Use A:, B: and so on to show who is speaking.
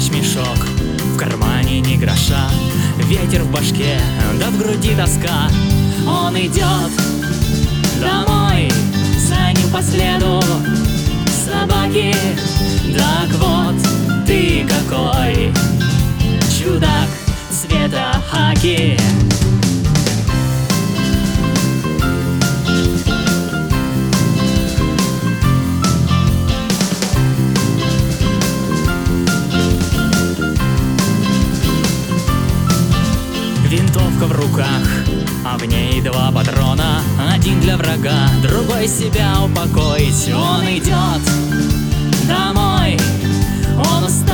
A: вещмешок, в кармане ни гроша, ветер в башке, да в груди тоска. Он идет домой, за ним по следу собаки. Так вот ты какой чудак цвета хаки. Винтовка в руках, а в ней 2 патрона. Один для врага, другой себя упокоить. Он идет домой, он устал